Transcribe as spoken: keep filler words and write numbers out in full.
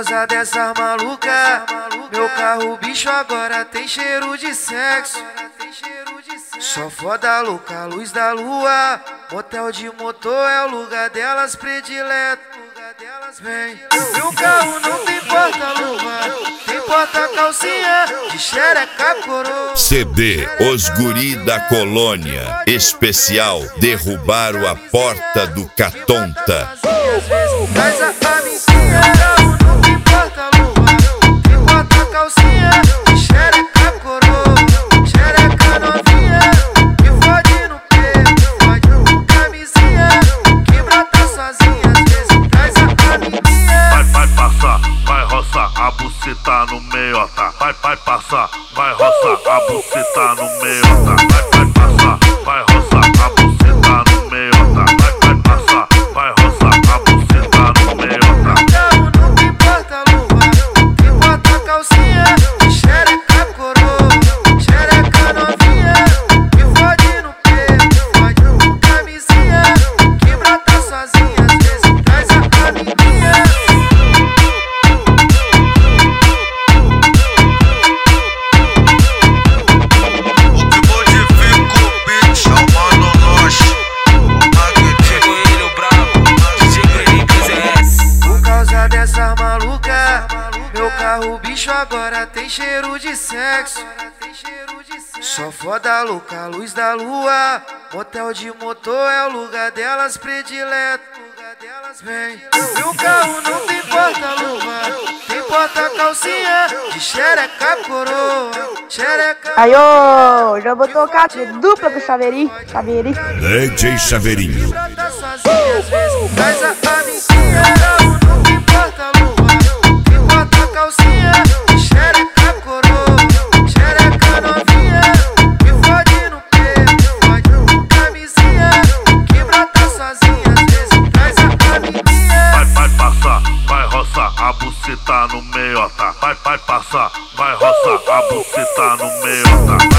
causa dessa maluca, meu carro bicho agora tem cheiro de sexo. Só foda louca, luz da lua, motel de motor é o lugar delas predileto. Vem, meu carro não tem porta-luva, tem porta-calcinha de xereca coroa. C D Os Guri da Colônia, especial derrubaram a porta do Catonta. Mas a camisinha, carro não tem porta-luva, tem porta-calcinha de xereca coroa. Xereca novinha, me fode no peito, fode com camisinha, que brota sozinha, às vezes traz a amiguinha. Vai, vai passar, vai roçar, a buceta no meiota. Vai, vai passar, vai roçar, a buceta no meiota. Vai, vai passar, vai roçar, a buceta no meiota. Vai, vai passar, vai roçar, a buceta no meiota. Carro não tem porta-luva, tem porta-calcinha de xereca coroa. Xereca novinha, me fode no peito, fode com camisinha, que brota sozinha, às vezes traz a amiguinha. Dessa maluca, meu carro bicho agora tem cheiro de sexo. Só foda louca, luz da lua, motel de motor é o lugar delas predileto. Vem, meu carro não tem porta-luva, tem porta-calcinha de xereca coroa. Xereca. Aí, ô, já vou tocar dupla com o Chaveirinho, Chaveirinho. D J Chaveirinho. Brota sozinha, às vezes traz a amiguinha. Carro não tem porta-luva, tem porta-calcinha de xereca coroa. Xereca novinha, me fode no peito, fode com camisinha, que brota sozinha, às vezes traz a amiguinha. Vai, vai passar, vai roçar, a buceta no meiota. Vai, vai passar, vai roçar, a buceta no meiota.